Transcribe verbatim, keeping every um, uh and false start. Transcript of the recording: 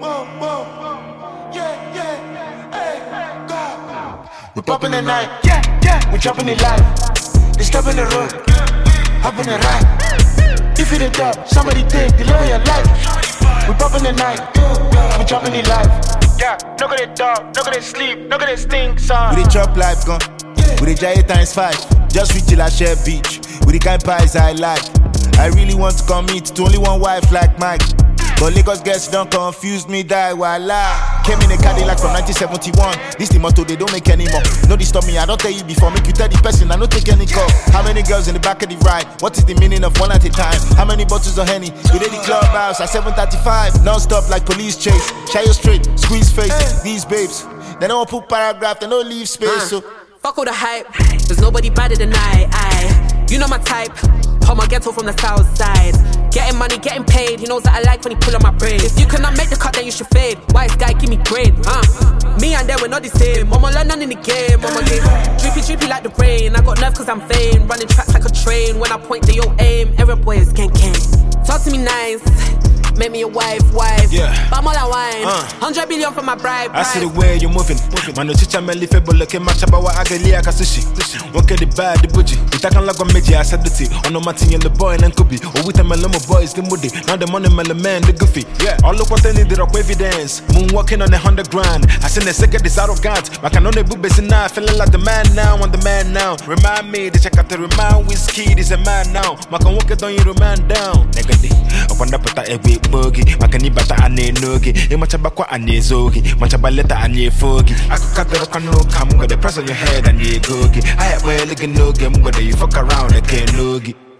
whoa, whoa. Yeah, yeah, hey, God. We poppin' the night, yeah, yeah. We jumpin' the life. They stop in the road, hop in the ride. If you the top, somebody take, deliver your life. We poppin' the night, we jumpin' the life. Yeah, no go they dog, no go they sleep, no go they stink, son. We the chop life gun, we the giant times five. Just reach till I share beach, with the kind pies I like. I really want to commit to only one wife like Mike. But Lagos girls don't confuse me, die voila. Came in a Cadillac from nineteen seventy-one. This the motto, they don't make anymore. No disturb me, I don't tell you before. Make you tell the person, I don't take any call. How many girls in the back of the ride? What is the meaning of one at a time? How many bottles of Henny? We did the clubhouse at seven thirty-five. Non-stop like police chase. Shy you straight, squeeze face. These babes, they don't put paragraph, they don't leave space. So fuck all the hype, there's nobody better than I, I. You know my type, home ghetto from the south side. Getting money, getting paid, he knows that I like when he pull on my braid. If you cannot make the cut, then you should fade. Wise guy, give me grade, uh. Me and them, we're not the same. Mama learn none in the game, mama game. Drippy, drippy like the rain. I got nerve cause I'm vain. Running tracks like a train. When I point, they all aim. Every boy is gang gang. Talk to me nice, make me a wife, wife. Yeah. But more than wine. Uh. Hundred billion for my bride. I see the way you're moving. Man, no chicha me life, but look at my chaba wa agalia kasushi. One get the bad, the bougie. We talk like a meji, I said the tea. On no matin and the boy and could be. Or with a mellow boys, the moody. Now the money mellow man, the goofy. Yeah. All look what they need, the rock evidence. Moonwalking on a hundred grand. I seen the second is arrogant. I can only boobies in now, feeling like the man now, I'm the man now. Remind me, the check out the remind whiskey, this a man now. I can walk it on you, man down. Negative. Upon the pata a week boogie. Makani bata ane nogi. Imachabakwa ane zogi. Machabaleta ane fogi. I could cut the rock and no come with the press on your head and ye googie. I have well again no game, but you fuck around again, noogie.